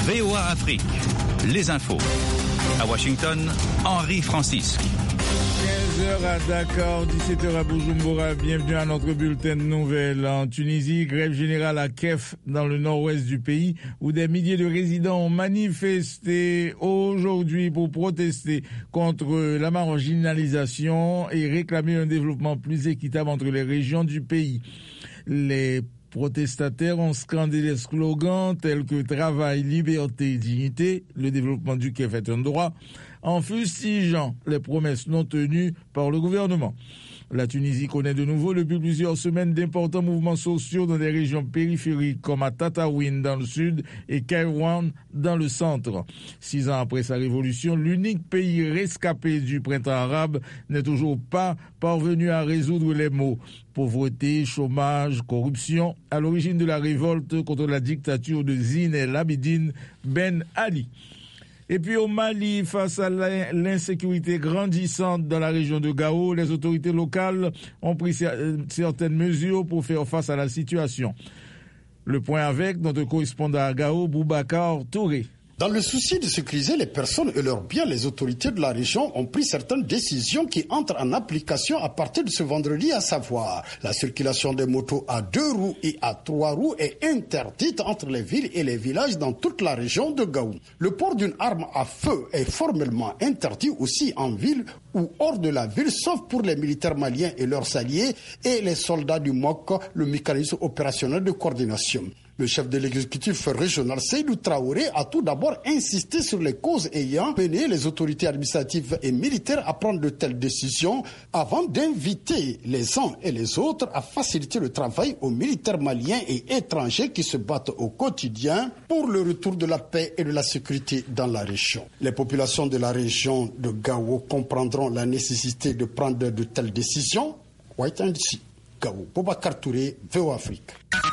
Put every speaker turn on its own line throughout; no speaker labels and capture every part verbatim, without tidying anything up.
V O A Afrique, les infos. À Washington, Henri Francisque.
quinze heures à Dakar, dix-sept heures à Bujumbura. Bienvenue à notre bulletin de nouvelles. En Tunisie, grève générale à Kef, dans le nord-ouest du pays, où des milliers de résidents ont manifesté aujourd'hui pour protester contre la marginalisation et réclamer un développement plus équitable entre les régions du pays. Les protestataires ont scandé des slogans tels que travail, liberté, dignité, le développement du Kef est un droit, en fustigeant les promesses non tenues par le gouvernement. La Tunisie connaît de nouveau depuis plusieurs semaines d'importants mouvements sociaux dans des régions périphériques comme à Tataouine dans le sud et Kairouan dans le centre. Six ans après sa révolution, l'unique pays rescapé du printemps arabe n'est toujours pas parvenu à résoudre les maux. Pauvreté, chômage, corruption, à l'origine de la révolte contre la dictature de Zine El Abidine Ben Ali. Et puis au Mali, face à l'insécurité grandissante dans la région de Gao, les autorités locales ont pris certaines mesures pour faire face à la situation. Le point avec notre correspondant à Gao, Boubacar Touré.
Dans le souci de sécuriser les personnes et leurs biens, les autorités de la région ont pris certaines décisions qui entrent en application à partir de ce vendredi, à savoir la circulation des motos à deux roues et à trois roues est interdite entre les villes et les villages dans toute la région de Gao. Le port d'une arme à feu est formellement interdit aussi en ville ou hors de la ville, sauf pour les militaires maliens et leurs alliés et les soldats du M O C, le mécanisme opérationnel de coordination. Le chef de l'exécutif régional, Seydou Traoré, a tout d'abord insisté sur les causes ayant mené les autorités administratives et militaires à prendre de telles décisions avant d'inviter les uns et les autres à faciliter le travail aux militaires maliens et étrangers qui se battent au quotidien pour le retour de la paix et de la sécurité dans la région. Les populations de la région de Gao comprendront la nécessité de prendre de telles décisions. White and C. Gao. Boubacar Touré, V O A Afrique.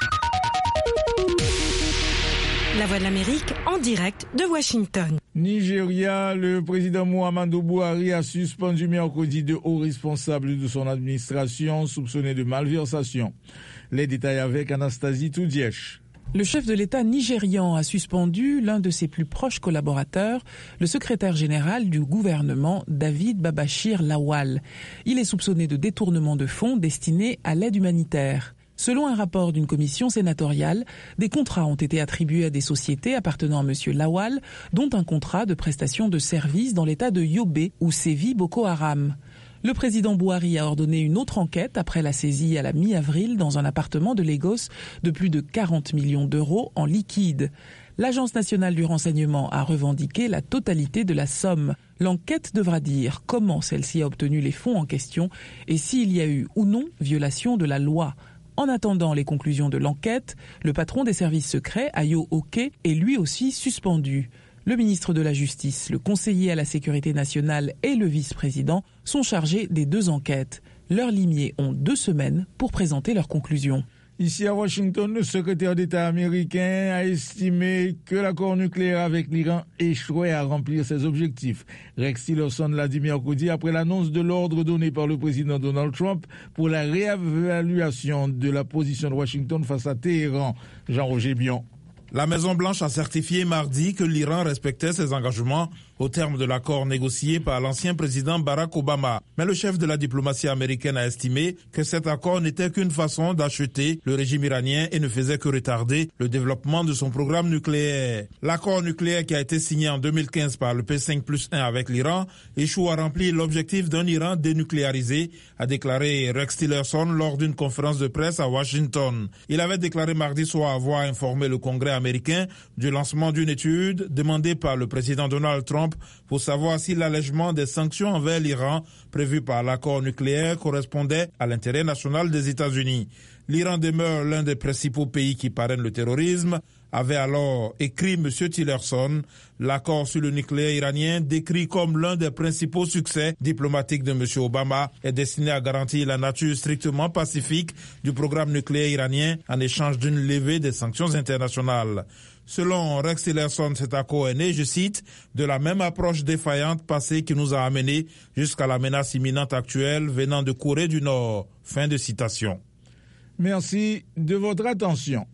La Voix de l'Amérique en direct de Washington.
Nigeria, le président Muhammadu Buhari a suspendu mercredi de hauts responsables de son administration soupçonnés de malversation. Les détails avec Anastasie Toudièche.
Le chef de l'État nigérian a suspendu l'un de ses plus proches collaborateurs, le secrétaire général du gouvernement, David Babashir Lawal. Il est soupçonné de détournement de fonds destinés à l'aide humanitaire. Selon un rapport d'une commission sénatoriale, des contrats ont été attribués à des sociétés appartenant à M. Lawal, dont un contrat de prestation de services dans l'état de Yobe, où sévit Boko Haram. Le président Buhari a ordonné une autre enquête après la saisie à la mi-avril dans un appartement de Lagos de plus de quarante millions d'euros en liquide. L'Agence nationale du renseignement a revendiqué la totalité de la somme. L'enquête devra dire comment celle-ci a obtenu les fonds en question et s'il y a eu ou non violation de la loi. En attendant les conclusions de l'enquête, le patron des services secrets, Ayo Oke, est lui aussi suspendu. Le ministre de la Justice, le conseiller à la sécurité nationale et le vice-président sont chargés des deux enquêtes. Leurs limiers ont deux semaines pour présenter leurs conclusions.
Ici à Washington, le secrétaire d'État américain a estimé que l'accord nucléaire avec l'Iran échouait à remplir ses objectifs. Rex Tillerson l'a dit mercredi après l'annonce de l'ordre donné par le président Donald Trump pour la réévaluation de la position de Washington face à Téhéran. Jean-Roger Bion.
La Maison-Blanche a certifié mardi que l'Iran respectait ses engagements au terme de l'accord négocié par l'ancien président Barack Obama. Mais le chef de la diplomatie américaine a estimé que cet accord n'était qu'une façon d'acheter le régime iranien et ne faisait que retarder le développement de son programme nucléaire. L'accord nucléaire qui a été signé en deux mille quinze par le P cinq plus un avec l'Iran échoue à remplir l'objectif d'un Iran dénucléarisé, a déclaré Rex Tillerson lors d'une conférence de presse à Washington. Il avait déclaré mardi soir avoir informé le Congrès américain du lancement d'une étude demandée par le président Donald Trump pour savoir si l'allègement des sanctions envers l'Iran prévu par l'accord nucléaire correspondait à l'intérêt national des États-Unis. L'Iran demeure l'un des principaux pays qui parrainent le terrorisme, avait alors écrit M. Tillerson. L'accord sur le nucléaire iranien, décrit comme l'un des principaux succès diplomatiques de M. Obama, est destiné à garantir la nature strictement pacifique du programme nucléaire iranien en échange d'une levée des sanctions internationales. Selon Rex Tillerson, cet accord est né, je cite, de la même approche défaillante passée qui nous a amenés jusqu'à la menace imminente actuelle venant de Corée du Nord. Fin de citation.
Merci de votre attention.